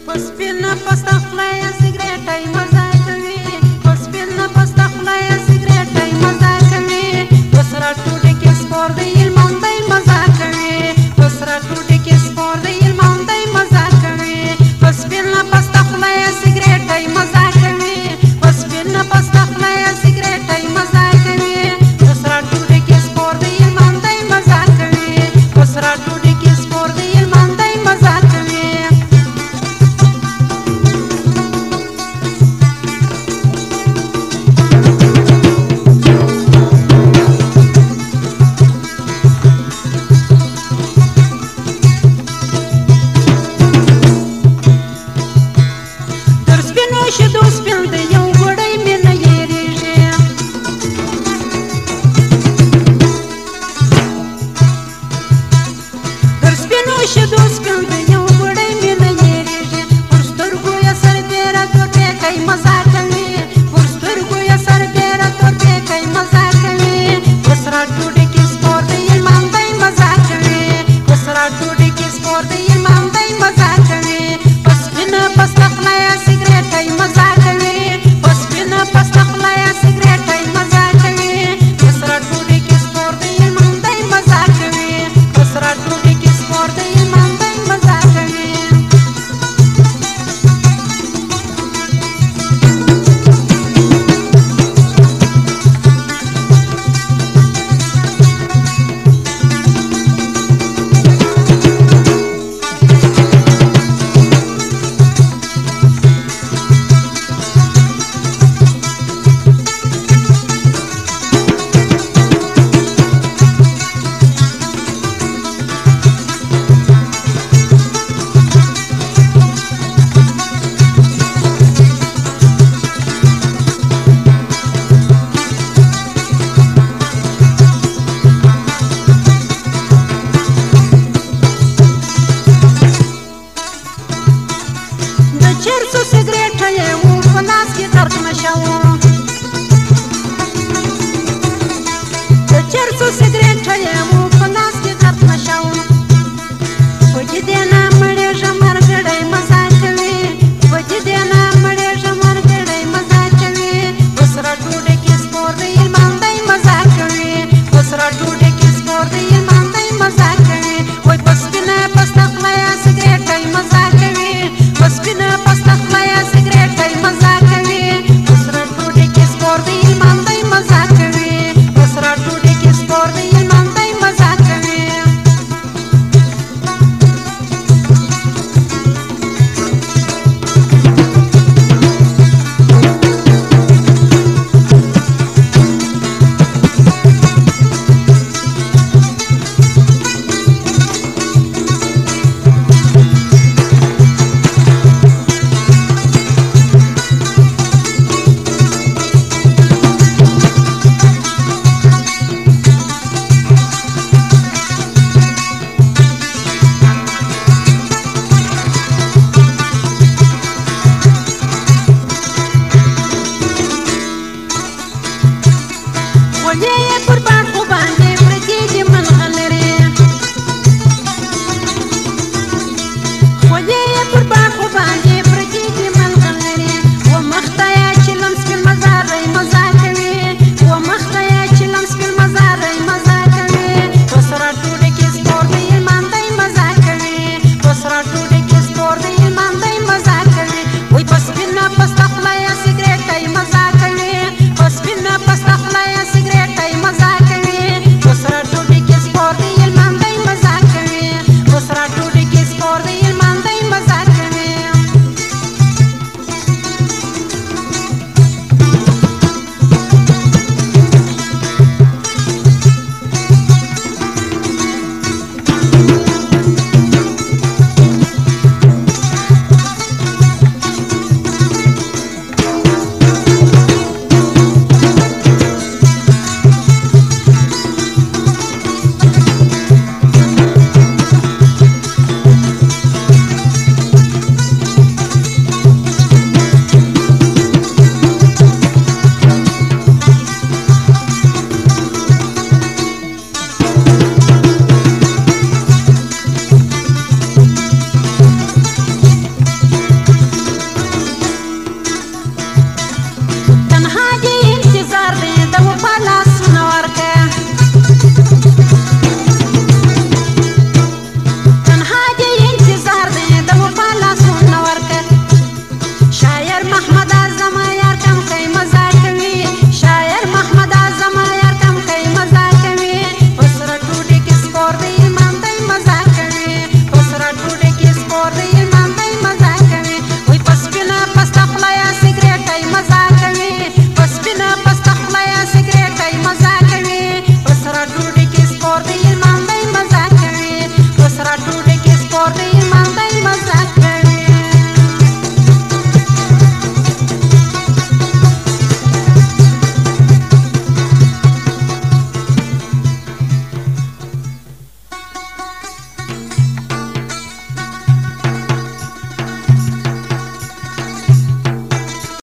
Поспільна постахлея сигарета й мазаками, поспільна постахлея сигарета й мазаками, посрату дикі спорди ілманда й мазаками, посрату дикі спорди ілманда й мазаками, поспільна постахлея сигарета й мазаками, поспільна постахлея сигарета й мазаками, посрату дикі спорди ілманда й мазаками, посрату дикі спорди ілманда й мазаками. شدو سپین د یو غړی مې نه یېرېږي در سپینو شدو سپین د یو غړی مې نه یېرېږي پر سترګو یې سربیره تور پیکی مزه کوي پر سترګو یې سربیره تور پیکی مزه کوي په سره ډوډۍ کې سپور د ایمان دی مزه کوي په سره ډوډۍ کې سپور د ایمان دی مزه کوي په سپینه پستخله یې سګرېټ ی مزه کوي په سپینه پستخله یې سګرېټ ی مزه کوي په سره ډوډۍ کې سپور د ایمان دی مزه کوي په سره ډوډۍ کې سپور د ایمان دی مزه کوي چرسو سګرېټ یې و په لاس کې درد نشه و د چرسو سګرېټ یې و په لاس کې درد نشه و په دې نه